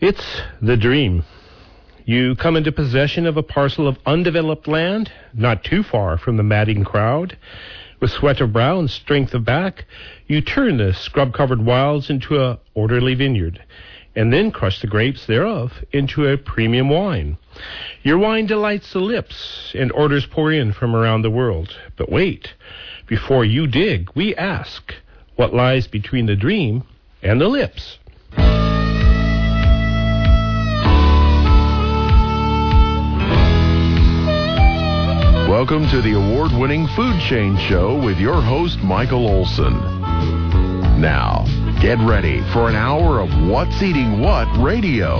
It's the dream. You come into possession of a parcel of undeveloped land, not too far from the madding crowd. With sweat of brow and strength of back, you turn the scrub-covered wilds into a orderly vineyard, and then crush the grapes thereof into a premium wine. Your wine delights the lips, and orders pour in from around the world. But wait, before you dig, we ask, what lies between the dream and the lips? Welcome to the award-winning Food Chain Show with your host, Michael Olson. Now, get ready for an hour of What's Eating What radio.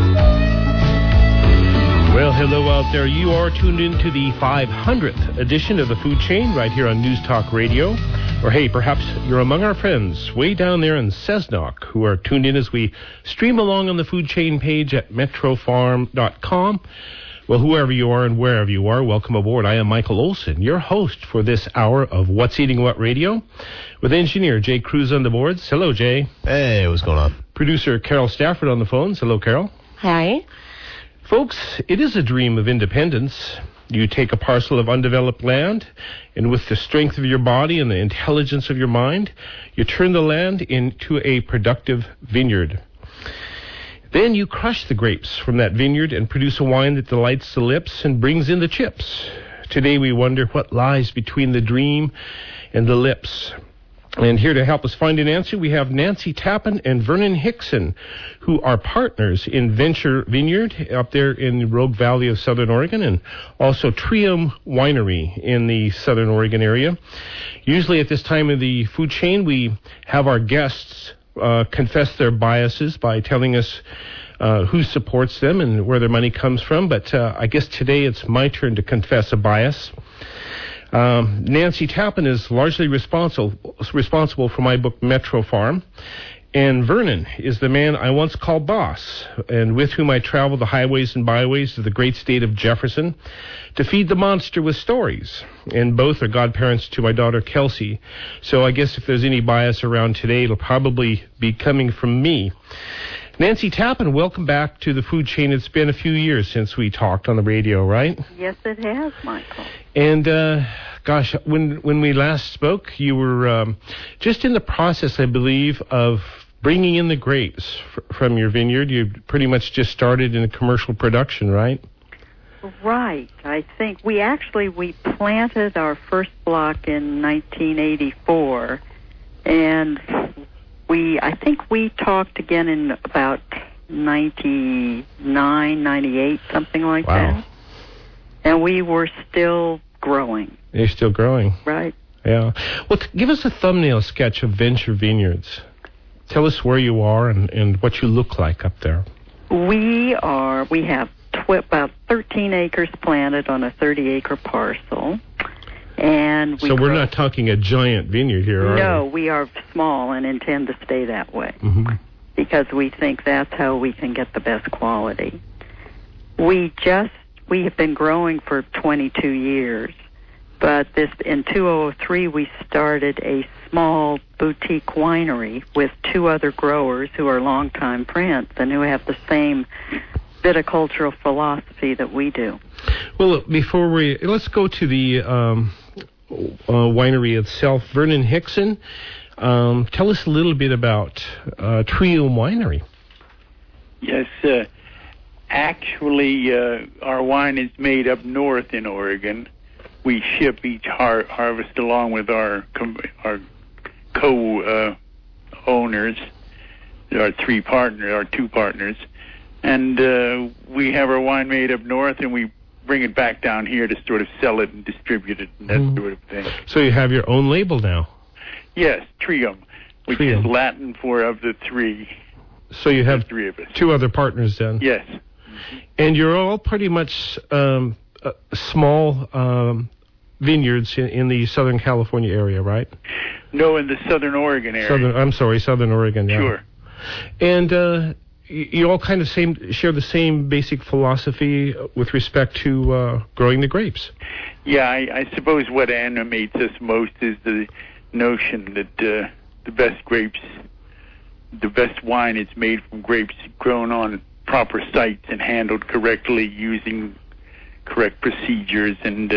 Well, hello out there. You are tuned in to the 500th edition of the Food Chain right here on News Talk Radio. Or hey, perhaps you're among our friends way down there in Cessnock who are tuned in as we stream along on the Food Chain page at metrofarm.com. Well, whoever you are and wherever you are, welcome aboard. I am Michael Olson, your host for this hour of What's Eating What Radio, with engineer Jay Cruz on the boards. Hello, Jay. Hey, what's going on? Producer Carol Stafford on the phones. Hello, Carol. Hi. Folks, it is a dream of independence. You take a parcel of undeveloped land, and with the strength of your body and the intelligence of your mind, you turn the land into a productive vineyard. Then you crush the grapes from that vineyard and produce a wine that delights the lips and brings in the chips. Today we wonder what lies between the dream and the lips. And here to help us find an answer, we have Nancy Tappan and Vernon Hickson, who are partners in Venture Vineyard up there in the Rogue Valley of Southern Oregon, and also Trium Winery in the Southern Oregon area. Usually at this time of the food chain, we have our guests confess their biases by telling us who supports them and where their money comes from. But I guess today it's my turn to confess a bias. Nancy Tappan is largely responsible for my book Metro Farm. And Vernon is the man I once called boss, and with whom I travel the highways and byways of the great state of Jefferson to feed the monster with stories. And both are godparents to my daughter Kelsey. So I guess if there's any bias around today, it'll probably be coming from me. Nancy Tappan, welcome back to the food chain. It's been a few years since we talked on the radio, right? Yes, it has, Michael. And gosh, when we last spoke, you were just in the process, I believe, of bringing in the grapes from your vineyard. You pretty much just started in a commercial production, right? Right. I think we planted our first block in 1984, and I think we talked again in about 99, 98, something like that. And we were still growing. You're still growing. Right. Yeah. Well, give us a thumbnail sketch of Venture Vineyards. Tell us where you are and what you look like up there. We have about 13 acres planted on a 30-acre parcel. And so we're not talking a giant vineyard here, are we? No, we are small and intend to stay that way. Mm-hmm. Because we think that's how we can get the best quality. We have been growing for 22 years. But in 2003, we started a small boutique winery with two other growers who are longtime friends and who have the same viticultural philosophy that we do. Well, let's go to the winery itself. Vernon Hickson, tell us a little bit about Trium Winery. Yes, actually, our wine is made up north in Oregon. We ship each harvest along with our co-owners, our two partners, and we have our wine made up north, and we bring it back down here to sort of sell it and distribute it and that sort of thing. So you have your own label now? Yes, Trium, which is Latin for of the three. So you have three of us. Two other partners then? Yes. And you're all pretty much small vineyards in the Southern California area, right? No, in the Southern Oregon area. Southern Oregon. Yeah. Sure. And you all kind of share the same basic philosophy with respect to growing the grapes. Yeah, I suppose what animates us most is the notion that the best grapes, the best wine is made from grapes grown on proper sites and handled correctly using correct procedures, and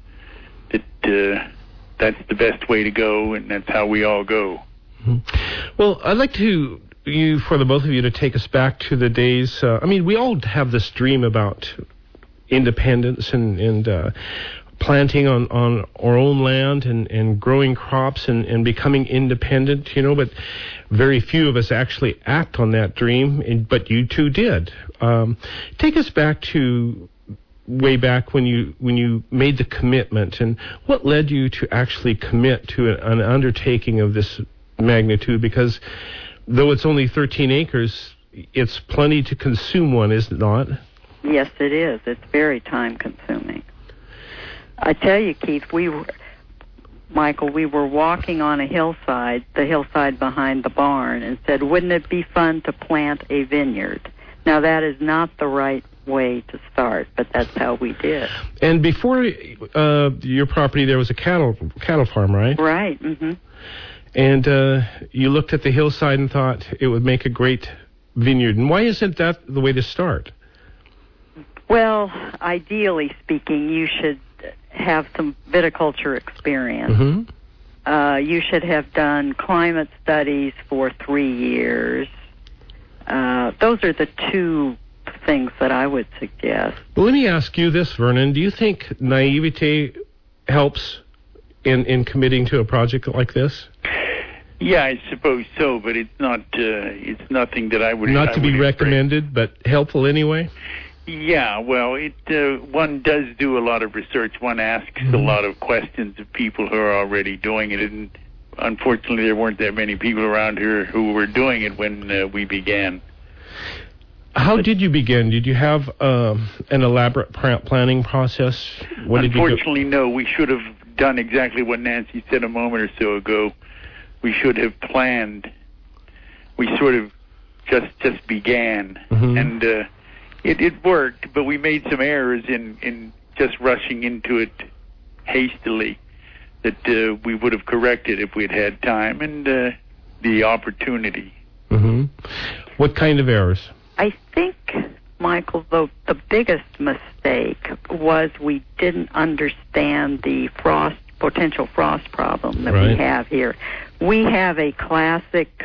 that's the best way to go, and that's how we all go. Well, I'd like for the both of you to take us back to the days. We all have this dream about independence and planting on our own land and growing crops and becoming independent, but very few of us actually act on that dream, but you two did. Take us back to way back when you made the commitment, and what led you to actually commit to an undertaking of this magnitude, because though it's only 13 acres, it's plenty to consume one, is it not? Yes, it is. It's very time-consuming. I tell you, Keith, Michael, we were walking on a hillside, the hillside behind the barn, and said, wouldn't it be fun to plant a vineyard? Now, that is not the right way to start, but that's how we did. And before your property, there was a cattle farm, right? Right, mm-hmm. And you looked at the hillside and thought it would make a great vineyard. And why isn't that the way to start? Well, ideally speaking, you should have some viticulture experience. Mm-hmm. You should have done climate studies for 3 years. Those are the two things that I would suggest. Well, let me ask you this, Vernon. Do you think naivete helps in committing to a project like this? Yeah, I suppose so, but it's not. It's nothing that I would not to be recommended, but helpful anyway. Yeah, well, one does do a lot of research. One asks a lot of questions of people who are already doing it, and unfortunately, there weren't that many people around here who were doing it when we began. How did you begin? Did you have an elaborate planning process? Unfortunately, no. We should have done exactly what Nancy said a moment or so ago. We should have planned. We sort of just began, and it worked, but we made some errors in just rushing into it hastily that we would have corrected if we'd had time and the opportunity. Mm-hmm. What kind of errors? I think, Michael, the biggest mistake was we didn't understand the potential frost problem that we have here. We have a classic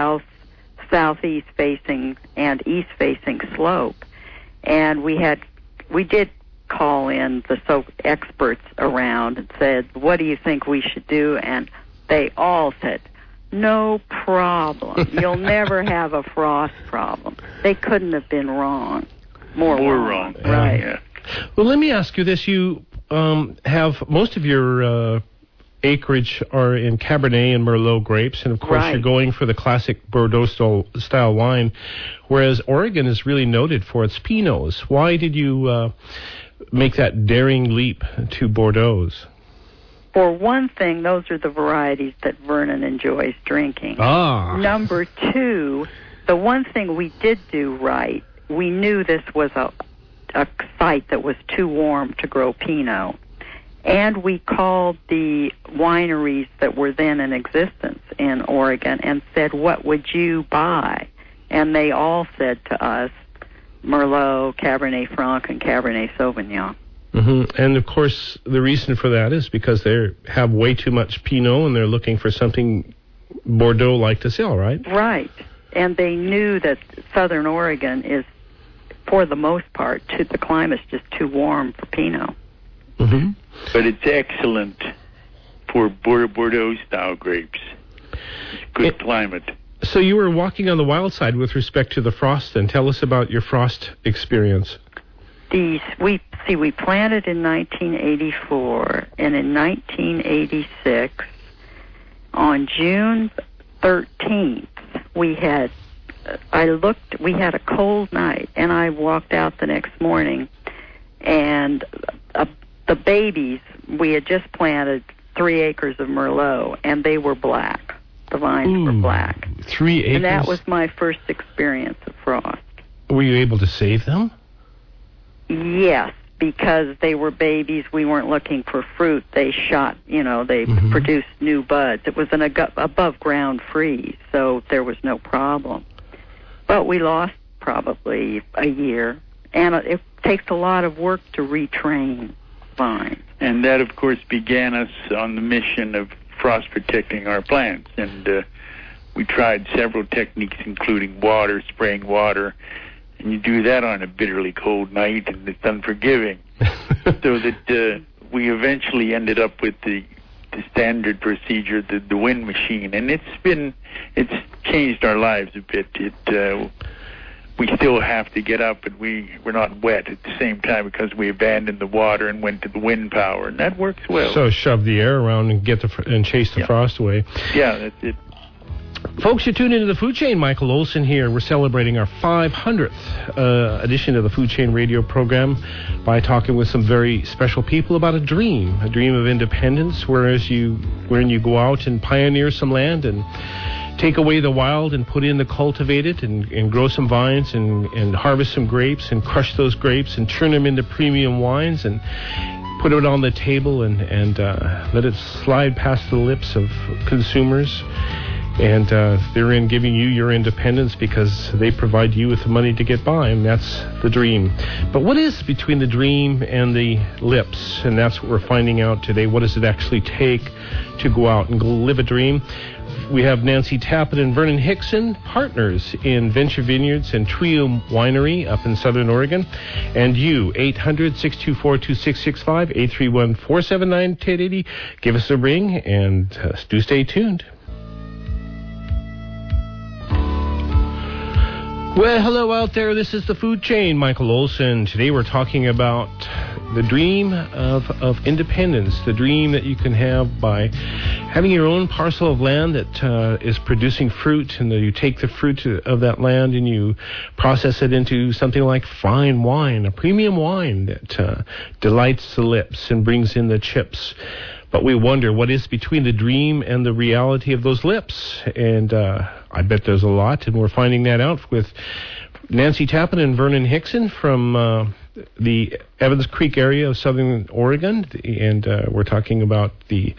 southeast facing and east facing slope, and we did call in the experts around and said, what do you think we should do? And they all said, no problem. You'll never have a frost problem. They couldn't have been wrong. More wrong. Right. Yeah. Well, let me ask you this. You have most of your acreage are in Cabernet and Merlot grapes, and of course you're going for the classic Bordeaux style wine, whereas Oregon is really noted for its Pinots. Why did you make that daring leap to Bordeaux? For one thing, those are the varieties that Vernon enjoys drinking. Number two, the one thing we did do right, we knew this was a site that was too warm to grow Pinot. And we called the wineries that were then in existence in Oregon and said, what would you buy? And they all said to us, Merlot, Cabernet Franc, and Cabernet Sauvignon. Mm-hmm. And, of course, the reason for that is because they have way too much Pinot and they're looking for something Bordeaux-like to sell, right? Right. And they knew that southern Oregon is, for the most part, the climate's just too warm for Pinot. Mm-hmm. But it's excellent for Bordeaux-style grapes. Good climate. So you were walking on the wild side with respect to the frost, then. Tell us about your frost experience. We planted in 1984, and in 1986, on June 13th, we had a cold night, and I walked out the next morning, and the babies, we had just planted 3 acres of Merlot, and they were black. The vines were black. 3 acres? And that was my first experience of frost. Were you able to save them? Yes, because they were babies. We weren't looking for fruit. They shot, they produced new buds. It was an above-ground freeze, so there was no problem. But we lost probably a year. And it takes a lot of work to retrain vines. And that, of course, began us on the mission of frost protecting our plants. And we tried several techniques, including spraying water. And you do that on a bitterly cold night, and it's unforgiving. So that we eventually ended up with the standard procedure, the wind machine. And it's changed our lives a bit. We still have to get up, and we're not wet at the same time because we abandoned the water and went to the wind power, and that works well. So shove the air around and chase the frost away. Yeah, that's it. Folks, you're tuned into the Food Chain. Michael Olson here. We're celebrating our 500th edition of the Food Chain radio program by talking with some very special people about a dream of independence, wherein you go out and pioneer some land and take away the wild and put in the cultivated and grow some vines and harvest some grapes and crush those grapes and turn them into premium wines and put it on the table and let it slide past the lips of consumers. And therein giving you your independence because they provide you with the money to get by, and that's the dream. But what is between the dream and the lips? And that's what we're finding out today. What does it actually take to go out and go live a dream? We have Nancy Tappin and Vernon Hickson, partners in Venture Vineyards and Trio Winery up in Southern Oregon. And you, 800-624-2665, 831-479-1080. Give us a ring and do stay tuned. Well, hello out there. This is the Food Chain. Michael Olson. Today we're talking about the dream of independence, the dream that you can have by having your own parcel of land that is producing fruit, and you take the fruit of that land and you process it into something like fine wine, a premium wine that delights the lips and brings in the chips. But we wonder what is between the dream and the reality of those lips. And I bet there's a lot, and we're finding that out with Nancy Tappin and Vernon Hickson from the Evans Creek area of Southern Oregon. And we're talking about the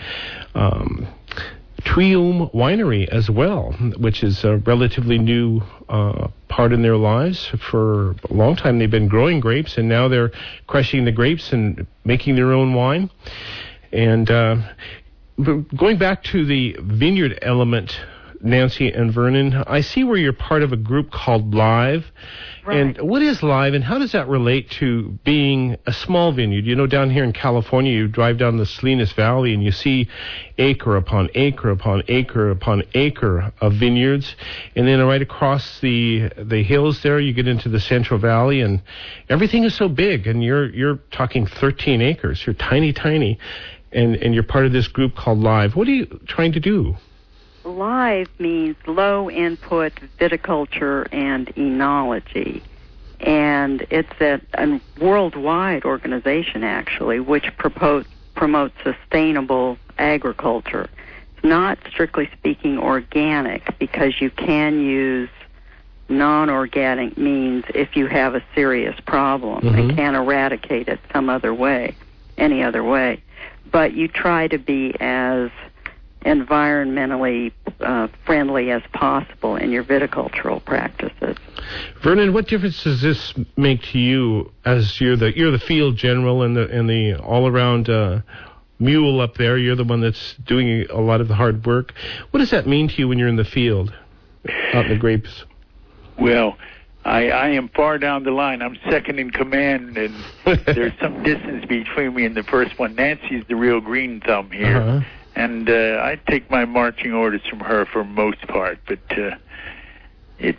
Trio Winery as well, which is a relatively new part in their lives. For a long time they've been growing grapes, and now they're crushing the grapes and making their own wine. And going back to the vineyard element, Nancy and Vernon, I see where you're part of a group called Live. Right. And what is Live, and how does that relate to being a small vineyard? You know, down here in California, you drive down the Salinas Valley and you see acre upon acre upon acre upon acre of vineyards. And then right across the hills there, you get into the Central Valley, and everything is so big. And you're talking 13 acres. You're tiny. And you're part of this group called Live. What are you trying to do? Live means low input viticulture and enology. And it's a worldwide organization, actually, which promotes sustainable agriculture. It's not, strictly speaking, organic, because you can use non-organic means if you have a serious problem and can eradicate it any other way. But you try to be as environmentally friendly as possible in your viticultural practices. Vernon, what difference does this make to you as you're the field general and the all around mule up there? You're the one that's doing a lot of the hard work. What does that mean to you when you're in the field out in the grapes? Well, I am far down the line. I'm second in command, and there's some distance between me and the first one. Nancy's the real green thumb here, and I take my marching orders from her for most part. But it's,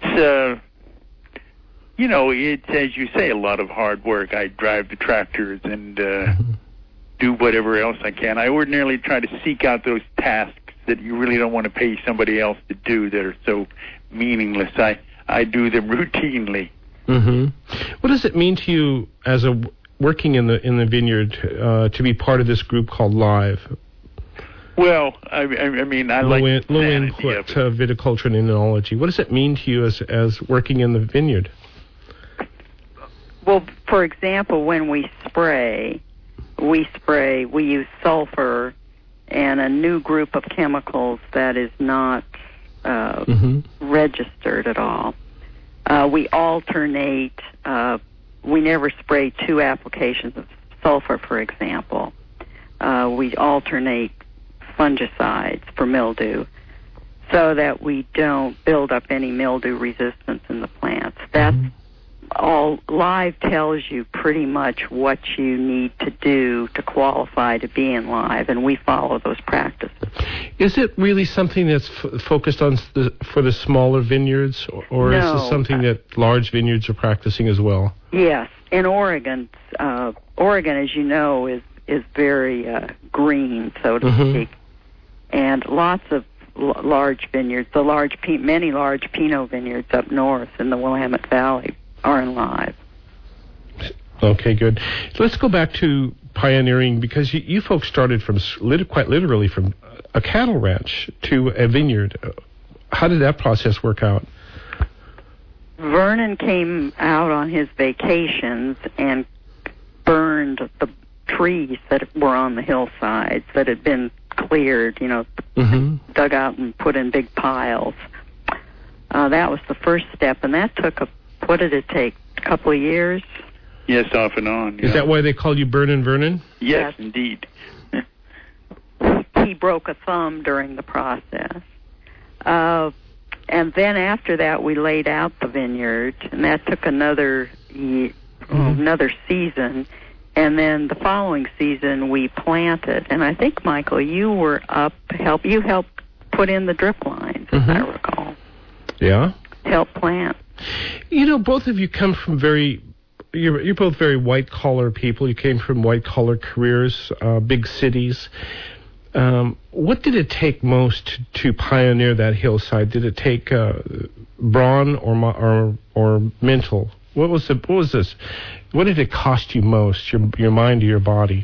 it's, as you say, a lot of hard work. I drive the tractors and do whatever else I can. I ordinarily try to seek out those tasks that you really don't want to pay somebody else to do that are so meaningless. I do them routinely. What does it mean to you as working in the vineyard to be part of this group called Live? Well, I mean, I low like low input viticulture and enology. What does it mean to you as working in the vineyard? Well, for example, when we use sulfur and a new group of chemicals that is not registered at all. We alternate. We never spray 2 applications of sulfur, for example. We alternate fungicides for mildew so that we don't build up any mildew resistance in the plants. That's all. Live tells you pretty much what you need to do to qualify to be in live, and we follow those practices. Is it really something that's focused on for the smaller vineyards, or No. is this something that large vineyards are practicing as well? Yes, in Oregon, as you know, is very green, so to speak, and lots of large vineyards. Many large Pinot vineyards up north in the Willamette Valley are in live. Okay, good. So let's go back to pioneering, because you folks started from quite literally from a cattle ranch to a vineyard. How did that process work out? Vernon came out on his vacations and burned the trees that were on the hillsides that had been cleared, dug out and put in big piles. That was the first step, and that took what did it take, a couple of years? Yes, off and on. Is that why they called you Burnin' Vernon? Yes, indeed. He broke a thumb during the process. And then after that, we laid out the vineyard, and that took another season. And then the following season, we planted. And I think, Michael, you were up you helped put in the drip lines, as I recall. Yeah. Help plant. Both of you come from you're both very white-collar people. You came from white-collar careers, big cities. What did it take most to pioneer that hillside? Did it take brawn or mental? What was this? What did it cost you most? Your mind or your body?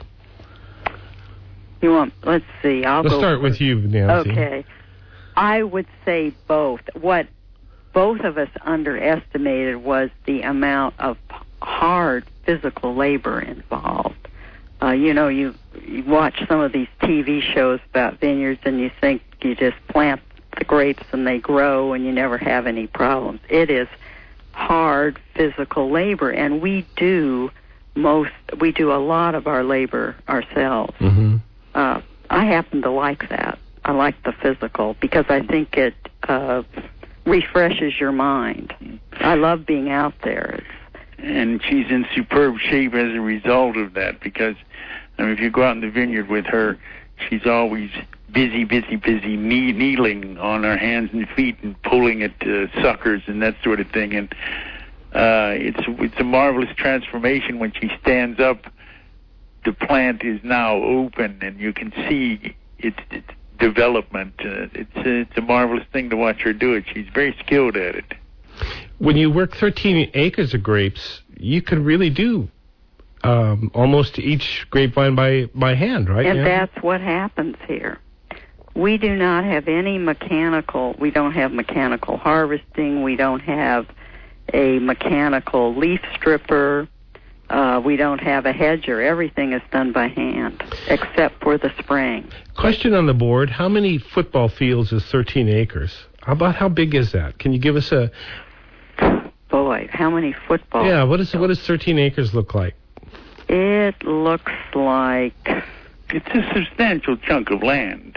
Let's see. Let's start with you, Nancy. Okay. I would say both. What both of us underestimated was the amount of hard physical labor involved. You watch some of these TV shows about vineyards and you think you just plant the grapes and they grow and you never have any problems. It is hard physical labor, and we do a lot of our labor ourselves. I happen to like that. I like the physical because I think it refreshes your mind. I love being out there. And she's in superb shape as a result of that, because if you go out in the vineyard with her, she's always busy, kneeling on her hands and feet and pulling at suckers and that sort of thing. And it's a marvelous transformation when she stands up. The plant is now open, and you can see its development. It's a marvelous thing to watch her do it. She's very skilled at it. When you work 13 acres of grapes, you can really do almost each grapevine by hand, right? And that's what happens here. We do not have any we don't have mechanical harvesting. We don't have a mechanical leaf stripper. We don't have a hedger. Everything is done by hand, except for the spraying. Question on the board: how many football fields is 13 acres? How big is that? Can you give us a... Boy, how many football... Yeah, what does 13 acres look like? It looks like... It's a substantial chunk of land.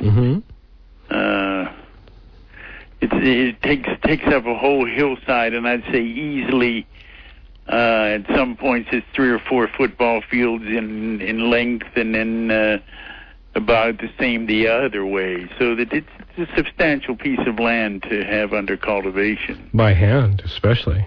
It takes up a whole hillside, and I'd say easily... at some points, it's 3 or 4 football fields in length, and then about the same the other way. So that it's a substantial piece of land to have under cultivation. By hand, especially.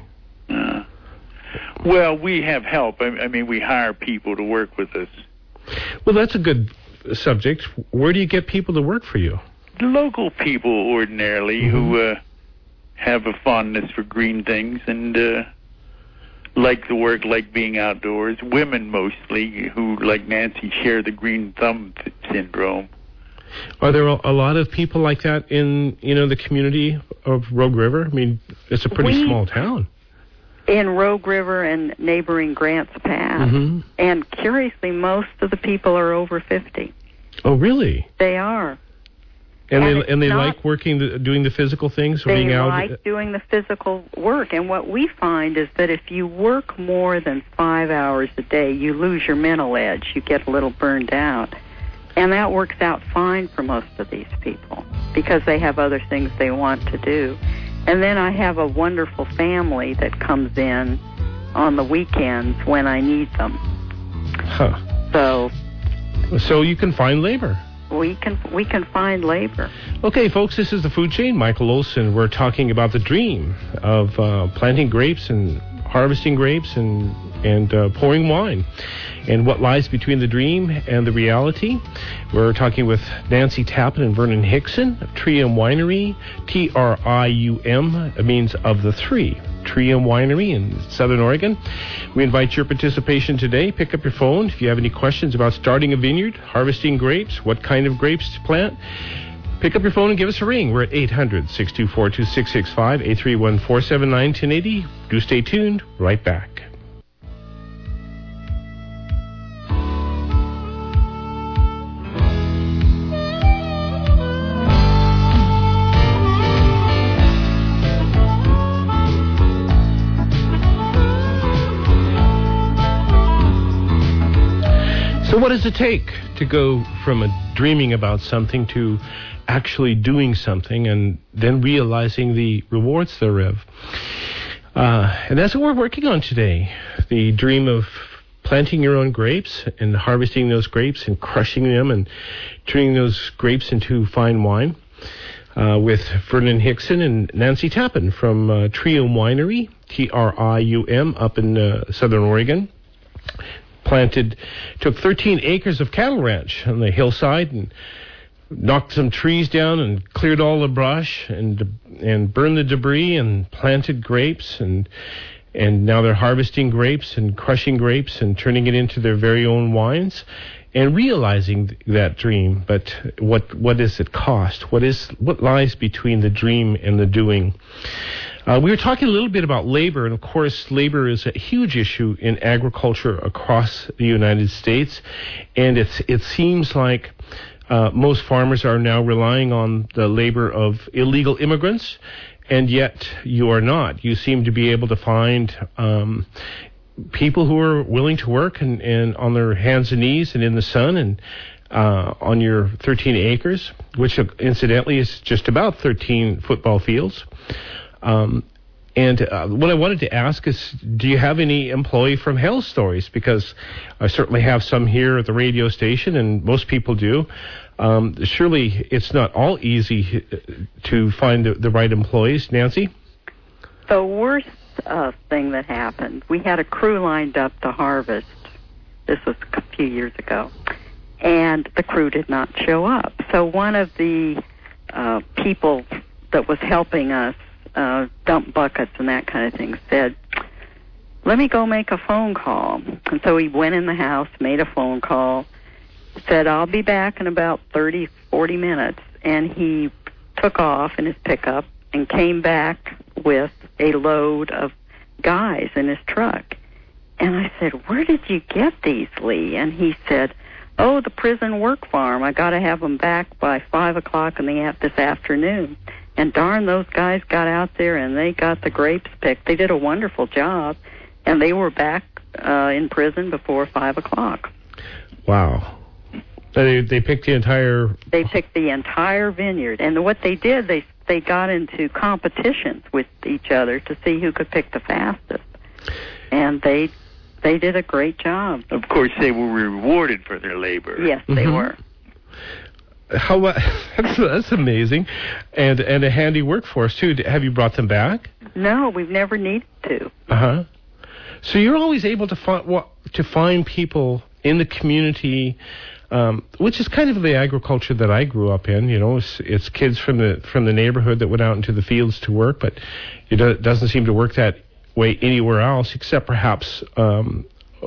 Well, we have help. I mean, we hire people to work with us. Well, that's a good subject. Where do you get people to work for you? Local people, ordinarily, who have a fondness for green things and... like the work, like being outdoors. Women mostly, who, like Nancy, share the green thumb syndrome. Are there a lot of people like that in the community of Rogue River? I mean, it's a pretty small town. In Rogue River and neighboring Grants Pass. And curiously, most of the people are over 50. Oh, really? They are. And they like working, doing the physical things, or being out. They like doing the physical work. And what we find is that if you work more than 5 hours a day, you lose your mental edge. You get a little burned out. And that works out fine for most of these people because they have other things they want to do. And then I have a wonderful family that comes in on the weekends when I need them. Huh. So you can find labor. We can find labor. Okay, folks, this is the Food Chain. Michael Olson. We're talking about the dream of planting grapes and harvesting grapes and pouring wine, and what lies between the dream and the reality. We're talking with Nancy Tappan and Vernon Hickson of Trium Winery. TRIUM means of the three. Trium Winery in Southern Oregon. We invite your participation today. Pick up your phone if you have any questions about starting a vineyard, harvesting grapes, what kind of grapes to plant. Pick up your phone and give us a ring. We're at 800-624-2665, 831-479-1080. Do stay tuned. Right back. So what does it take to go from dreaming about something to actually doing something and then realizing the rewards thereof? And that's what we're working on today. The dream of planting your own grapes and harvesting those grapes and crushing them and turning those grapes into fine wine. With Vernon Hickson and Nancy Tappan from Trium Winery, TRIUM, up in Southern Oregon. Took 13 acres of cattle ranch on the hillside and knocked some trees down and cleared all the brush and burned the debris and planted grapes and now they're harvesting grapes and crushing grapes and turning it into their very own wines and realizing that dream. But what does it cost? What lies between the dream and the doing? We were talking a little bit about labor, and of course, labor is a huge issue in agriculture across the United States, and it seems like most farmers are now relying on the labor of illegal immigrants, and yet you are not. You seem to be able to find people who are willing to work and on their hands and knees and in the sun and on your 13 acres, which incidentally is just about 13 football fields. And what I wanted to ask is, do you have any employee from Hell Stories? Because I certainly have some here at the radio station, and most people do. Surely it's not all easy to find the right employees. Nancy? The worst thing that happened, we had a crew lined up to harvest. This was a few years ago. And the crew did not show up. So one of the people that was helping us dump buckets and that kind of thing said, let me go make a phone call. And so he went in the house, made a phone call, said, I'll be back in about 30, 40 minutes. And he took off in his pickup and came back with a load of guys in his truck. And I said, where did you get these, Lee? And he said, oh, the prison work farm. I got to have them back by 5 o'clock this afternoon. And darn, those guys got out there and they got the grapes picked. They did a wonderful job, and they were back in prison before 5 o'clock. Wow. They picked the entire... They picked the entire vineyard. And what they did, they got into competitions with each other to see who could pick the fastest. And they did a great job. Of course, they were rewarded for their labor. Yes, they were. That's amazing, and a handy workforce too. Have you brought them back? No, we've never needed to. So you're always able to find people in the community, which is kind of the agriculture that I grew up in. You know, it's kids from the neighborhood that went out into the fields to work, but it doesn't seem to work that way anywhere else, except perhaps on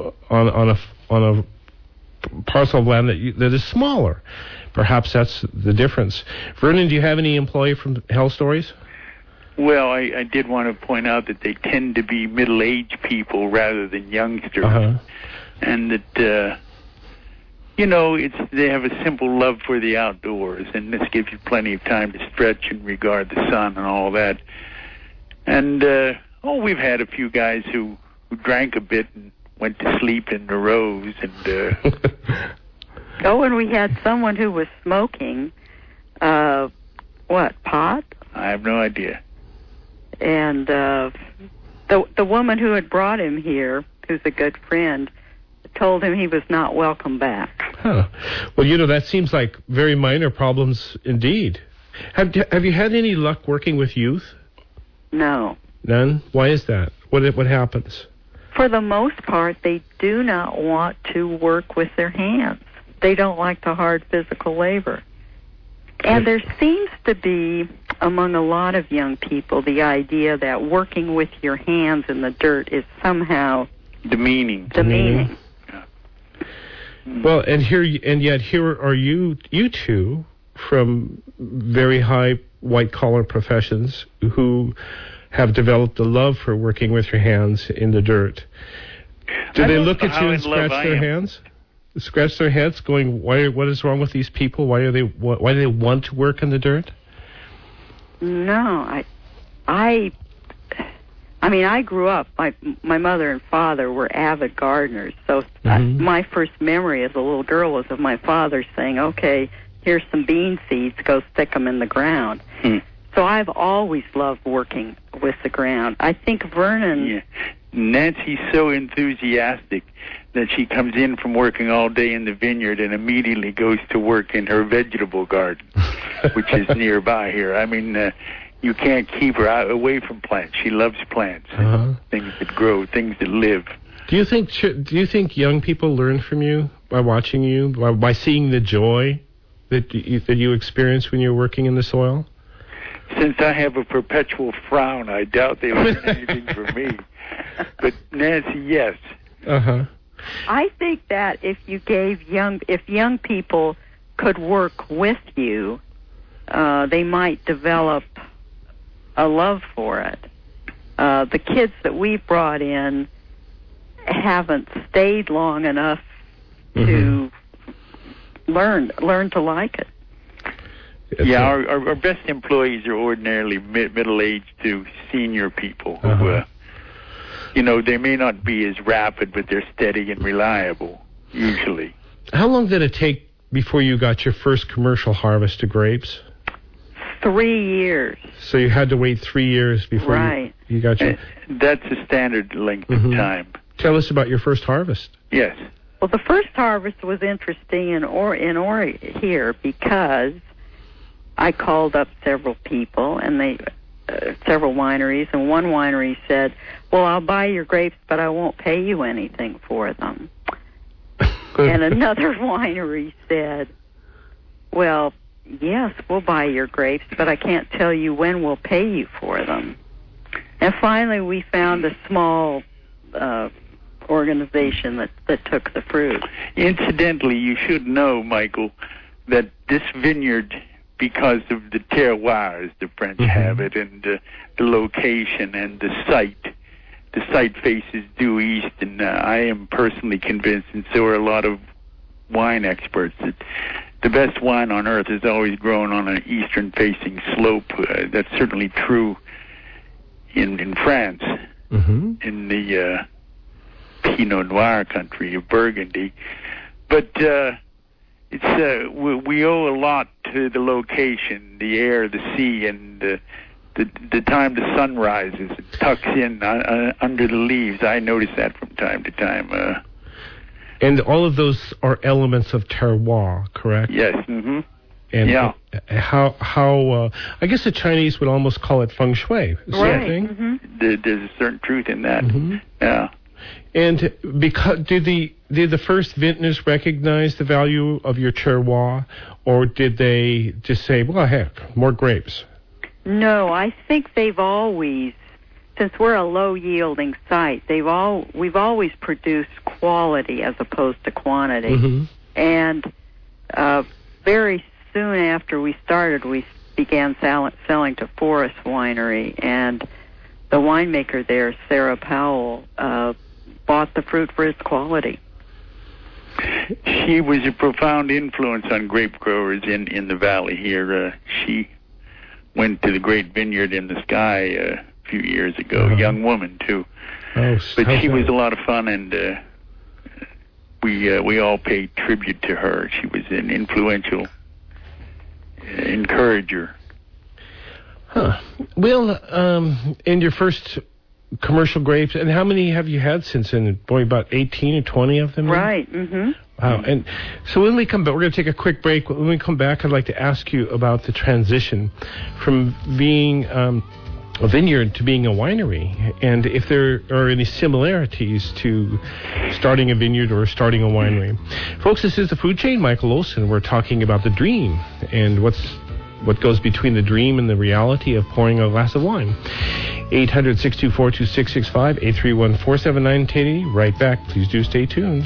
a parcel of land that is smaller. Perhaps that's the difference. Vernon, do you have any employee from Hell Stories? Well, I did want to point out that they tend to be middle-aged people rather than youngsters. And that, they have a simple love for the outdoors, and this gives you plenty of time to stretch and regard the sun and all that. And we've had a few guys who drank a bit and went to sleep in the rows, and and we had someone who was smoking pot? I have no idea. And the woman who had brought him here, who's a good friend, told him he was not welcome back. Huh. Well, that seems like very minor problems indeed. Have you had any luck working with youth? No. None? Why is that? What happens? For the most part, they do not want to work with their hands. They don't like the hard physical labor. And there seems to be, among a lot of young people, the idea that working with your hands in the dirt is somehow demeaning. Yeah. Well, and yet here are you two from very high white-collar professions who have developed a love for working with your hands in the dirt. Do they look at you and scratch their hands? Scratch their heads, going, what is wrong with these people? Why do they want to work in the dirt? No, I mean, I grew up. My mother and father were avid gardeners, so my first memory as a little girl was of my father saying, "Okay, here's some bean seeds. Go stick them in the ground." So I've always loved working with the ground. I think Vernon. Yeah. Nancy's so enthusiastic that she comes in from working all day in the vineyard and immediately goes to work in her vegetable garden, which is nearby here. I mean, you can't keep her away from plants. She loves plants, things that grow, things that live. Do you think young people learn from you by watching you, by seeing the joy that you experience when you're working in the soil? Since I have a perpetual frown, I doubt they learn anything from me. But Nancy, yes. I think that if young people could work with you, they might develop a love for it. The kids that we brought in haven't stayed long enough to learn to like it. Yeah, our best employees are ordinarily middle-aged to senior people who, they may not be as rapid, but they're steady and reliable, usually. How long did it take before you got your first commercial harvest of grapes? 3 years. So you had to wait 3 years before you got your... That's a standard length of time. Tell us about your first harvest. Yes. Well, the first harvest was interesting here because I called up several people, and several wineries, and one winery said, "Well, I'll buy your grapes, but I won't pay you anything for them." And another winery said, "Well, yes, we'll buy your grapes, but I can't tell you when we'll pay you for them." And finally, we found a small organization that took the fruit. Incidentally, you should know, Michael, that this vineyard, because of the terroir, as the French have it, and the location and the site faces due east, and I am personally convinced, and so are a lot of wine experts, that the best wine on earth is always grown on an eastern-facing slope. That's certainly true in France, in the Pinot Noir country of Burgundy. But we owe a lot to the location, the air, the sea, and the time the sun rises and tucks in under the leaves. I notice that from time to time. And all of those are elements of terroir, correct? Yes. And how I guess the Chinese would almost call it feng shui. Right. There's a certain truth in that. Yeah. And because did the first vintners recognize the value of your terroir, or did they just say, "Well, heck, more grapes"? No, I think they've always, since we're a low-yielding site, we've always produced quality as opposed to quantity. And very soon after we started, we began selling to Forest Winery, and the winemaker there, Sarah Powell, bought the fruit for its quality. She was a profound influence on grape growers in the valley here. She went to the Great Vineyard in the Sky a few years ago, a young woman, too. Oh, but she was a lot of fun, and we all paid tribute to her. She was an influential encourager. Huh. Well, in your first commercial grapes, and how many have you had since then? Boy, about 18 or 20 of them? Right. Mm-hmm. Wow. And so when we come back, we're going to take a quick break. When we come back, I'd like to ask you about the transition from being a vineyard to being a winery, and if there are any similarities to starting a vineyard or starting a winery. Folks, this is The Food Chain. Michael Olson. We're talking about the dream and what goes between the dream and the reality of pouring a glass of wine. 800-624-2665, 831-479-1080. Right back. Please do stay tuned.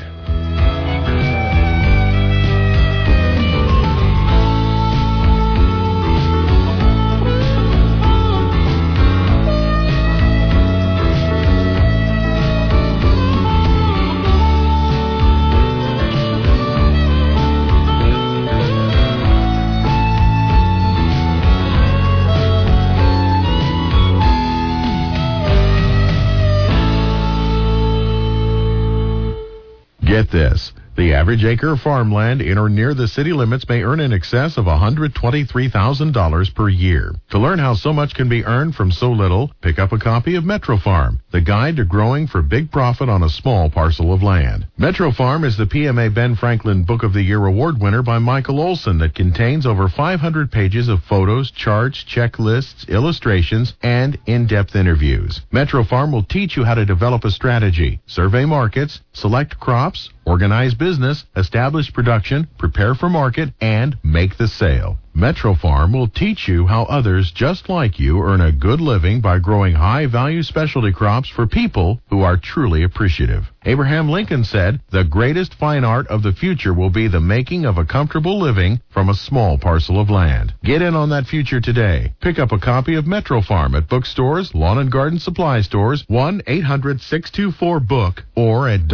Get this. The average acre of farmland in or near the city limits may earn in excess of $123,000 per year. To learn how so much can be earned from so little, pick up a copy of Metro Farm, the guide to growing for big profit on a small parcel of land. Metro Farm is the PMA Ben Franklin Book of the Year award winner by Michael Olson that contains over 500 pages of photos, charts, checklists, illustrations, and in-depth interviews. Metro Farm will teach you how to develop a strategy, survey markets, select crops, organize business, establish production, prepare for market, and make the sale. Metro Farm will teach you how others just like you earn a good living by growing high-value specialty crops for people who are truly appreciative. Abraham Lincoln said, "The greatest fine art of the future will be the making of a comfortable living from a small parcel of land." Get in on that future today. Pick up a copy of Metro Farm at bookstores, lawn and garden supply stores, 1-800-624-BOOK, or at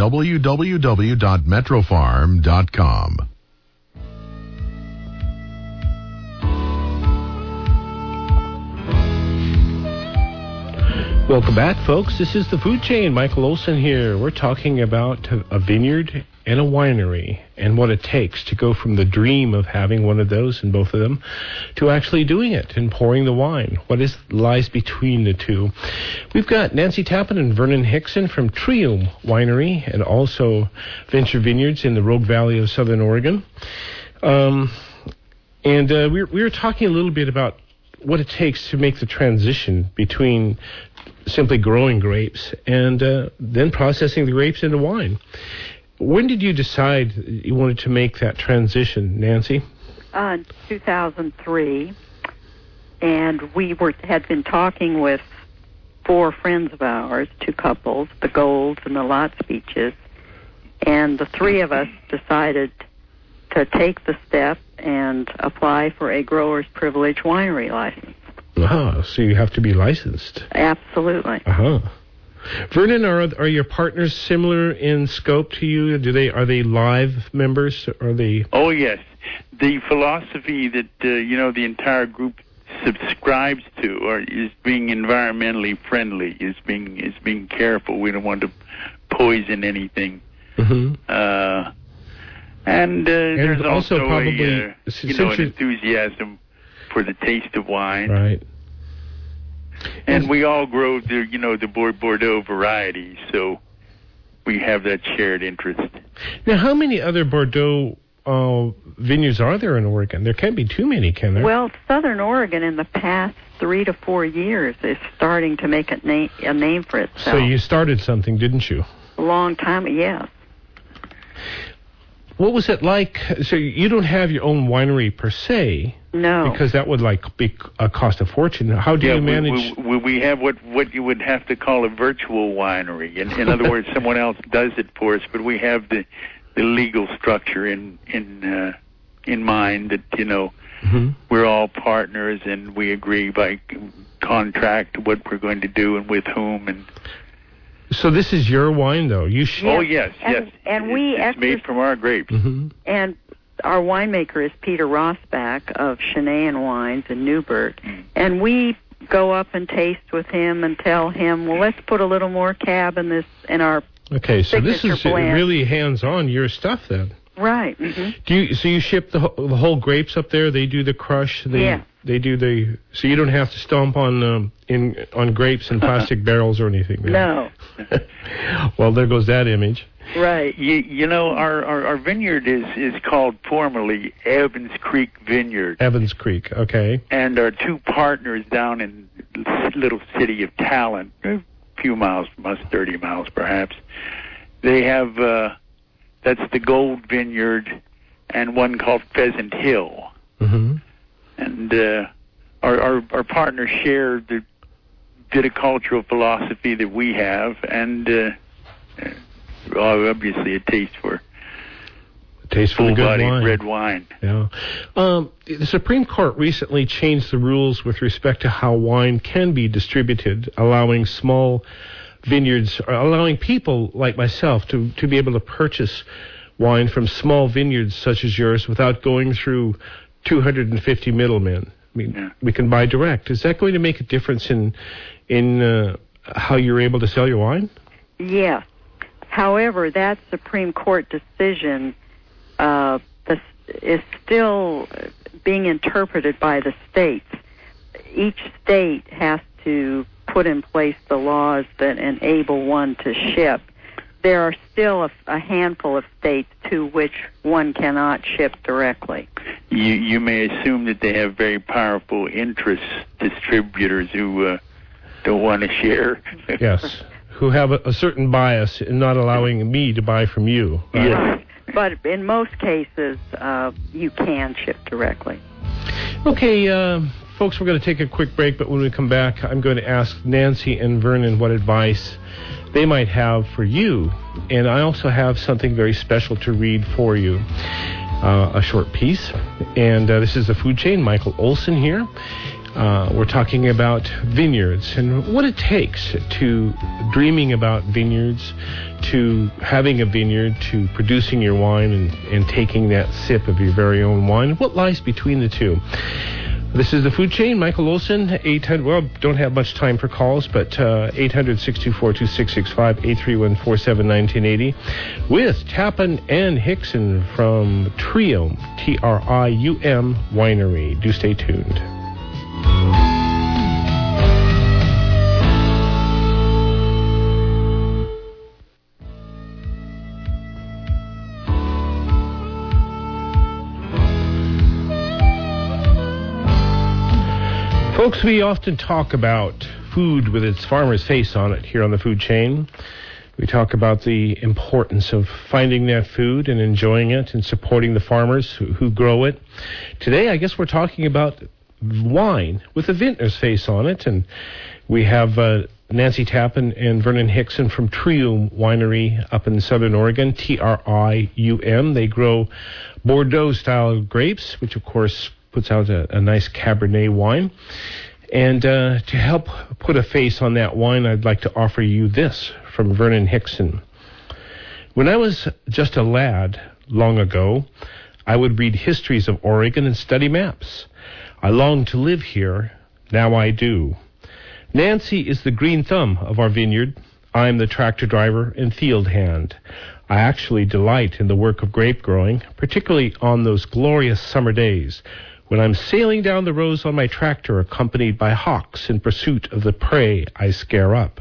www.metrofarm.com. Welcome back, folks. This is The Food Chain. Michael Olson here. We're talking about a vineyard and a winery and what it takes to go from the dream of having one of those, and both of them, to actually doing it and pouring the wine. What lies between the two? We've got Nancy Tappan and Vernon Hickson from Triume Winery and also Venture Vineyards in the Rogue Valley of Southern Oregon. We were talking a little bit about what it takes to make the transition between simply growing grapes and then processing the grapes into wine. When did you decide you wanted to make that transition, Nancy? 2003, and we had been talking with 4 friends of ours, 2 couples, the Golds and the Lot Speeches, and the 3 of us decided to take the step and apply for a grower's privilege winery license. So you have to be licensed. Absolutely. Vernon, are your partners similar in scope to you? Are they live members? Are they? Oh yes, the philosophy that the entire group subscribes to is being environmentally friendly, is being careful. We don't want to poison anything. Mm-hmm. And there's also probably an enthusiasm for the taste of wine. Right. And we all grow the Bordeaux variety, so we have that shared interest. Now, how many other Bordeaux vineyards are there in Oregon? There can't be too many, can there? Well, Southern Oregon in the past 3 to 4 years is starting to make a name for itself. So you started something, didn't you? A long time, yes. What was it like? So you don't have your own winery per se. No. Because that would be a cost a fortune. How do you manage? We have what you would have to call a virtual winery. In other words, someone else does it for us, but we have the legal structure in mind that mm-hmm. we're all partners and we agree by contract what we're going to do and with whom. So this is your wine, though. You Oh, yes. And it's made from our grapes. Mm-hmm. And our winemaker is Peter Rosbach of Chenayan Wines in Newburgh. And we go up and taste with him and tell him, well, let's put a little more cab in our Okay, so this is blend. really hands-on your stuff, then. Right. Mm-hmm. So you ship the whole grapes up there? They do the crush? They do so you don't have to stomp on grapes in plastic barrels or anything? Right? No. Well, there goes that image. Right. You know, our vineyard is called formally Evans Creek Vineyard. Evans Creek, okay. And our two partners down in the little city of Talent, a few miles from us, 30 miles perhaps, they have, that's the Gold Vineyard and one called Pheasant Hill. Mm-hmm. And our partners share the viticultural philosophy that we have, and obviously a taste for the good wine. Red wine. Yeah. The Supreme Court recently changed the rules with respect to how wine can be distributed, allowing small vineyards, allowing people like myself to be able to purchase wine from small vineyards such as yours without going through 250 middlemen. I mean, we can buy direct. Is that going to make a difference in how you're able to sell your wine? Yes. However, that Supreme Court decision is still being interpreted by the states. Each state has to put in place the laws that enable one to ship. There are still a handful of states to which one cannot ship directly. You may assume that they have very powerful interest distributors who don't want to share. Yes, who have a certain bias in not allowing me to buy from you. Right. But in most cases, you can ship directly. Okay, folks, we're going to take a quick break, but when we come back, I'm going to ask Nancy and Vernon what advice they might have for you. And I also have something very special to read for you, a short piece. And this is the Food Chain, Michael Olson here. We're talking about vineyards and what it takes to dreaming about vineyards, to having a vineyard, to producing your wine and taking that sip of your very own wine. What lies between the two? This is the Food Chain, Michael Olson, 800, well, don't have much time for calls, but 800-624-2665, 831-47-1980, with Tappan and Hickson from Trium, Trium Winery. Do stay tuned. Folks, we often talk about food with its farmer's face on it here on the Food Chain. We talk about the importance of finding that food and enjoying it and supporting the farmers who grow it. Today, I guess we're talking about wine with a vintner's face on it. And we have Nancy Tappan and Vernon Hickson from Trium Winery up in Southern Oregon, Trium. They grow Bordeaux-style grapes, which, of course, puts out a nice Cabernet wine. And to help put a face on that wine, I'd like to offer you this from Vernon Hickson. When I was just a lad long ago, I would read histories of Oregon and study maps. I longed to live here. Now I do. Nancy is the green thumb of our vineyard. I'm the tractor driver and field hand. I actually delight in the work of grape growing, particularly on those glorious summer days when I'm sailing down the rows on my tractor accompanied by hawks in pursuit of the prey I scare up.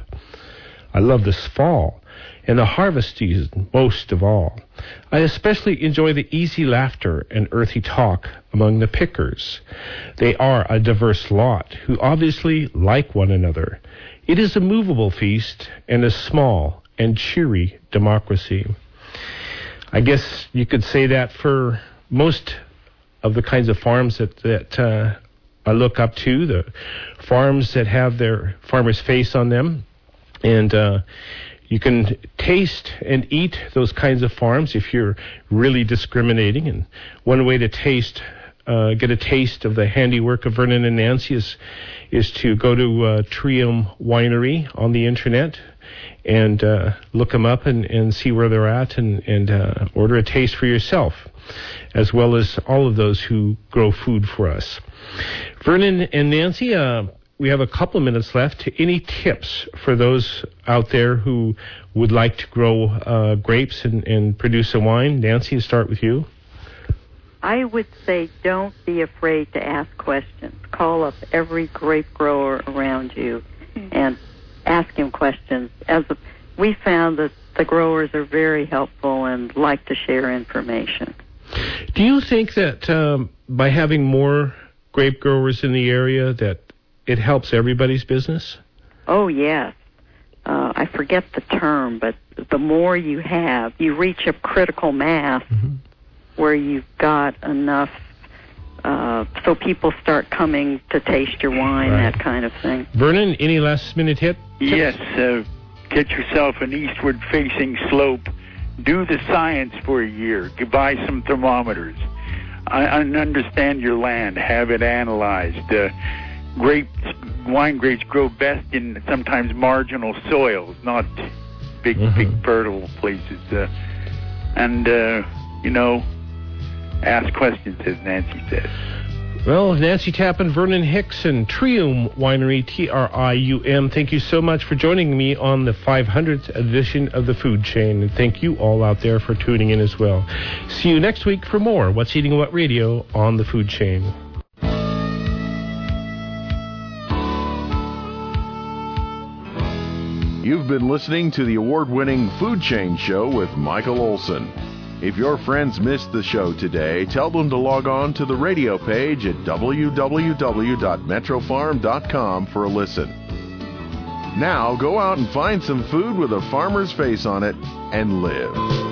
I love this fall and the harvest season most of all. I especially enjoy the easy laughter and earthy talk among the pickers. They are a diverse lot who obviously like one another. It is a movable feast and a small and cheery democracy. I guess you could say that for most of the kinds of farms that I look up to, the farms that have their farmer's face on them. And you can taste and eat those kinds of farms if you're really discriminating. And one way to get a taste of the handiwork of Vernon and Nancy is to go to Trium Winery on the internet. and look them up and see where they're at and order a taste for yourself, as well as all of those who grow food for us. Vernon and Nancy, we have a couple of minutes left. Any tips for those out there who would like to grow grapes and produce a wine? Nancy, to start with you. I would say don't be afraid to ask questions. Call up every grape grower around you and ask him questions. We found that the growers are very helpful and like to share information. Do you think that by having more grape growers in the area that it helps everybody's business? Oh, yes. I forget the term, but the more you have, you reach a critical mass where you've got enough so people start coming to taste your wine, that kind of thing. Vernon, any last-minute hit? Yes. Get yourself an eastward-facing slope. Do the science for a year. Buy some thermometers. Understand your land. Have it analyzed. Wine grapes grow best in sometimes marginal soils, not big fertile places. Ask questions, as Nancy said. Well, Nancy Tappan, Vernon Hicks, and Trium Winery, Trium, thank you so much for joining me on the 500th edition of The Food Chain. And thank you all out there for tuning in as well. See you next week for more What's Eating What Radio on The Food Chain. You've been listening to the award-winning Food Chain Show with Michael Olson. If your friends missed the show today, tell them to log on to the radio page at www.metrofarm.com for a listen. Now, go out and find some food with a farmer's face on it and live.